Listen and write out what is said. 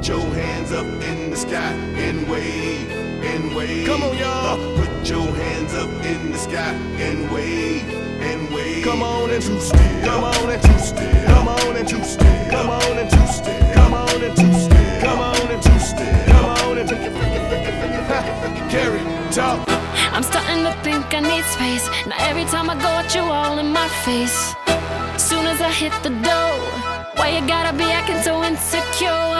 your hands up in the sky and wave, and wave. Come on, y'all. Put your hands up in the sky and wave, and wave. Come on and two step. come on and two step. Come on and two step. Come on and two step. Come on and two step. Come on and two step. Come on and Carry, talk. I'm starting to think I need space. Now every time I go out, you all in my face. Soon as I hit the door, why you gotta be acting so insecure?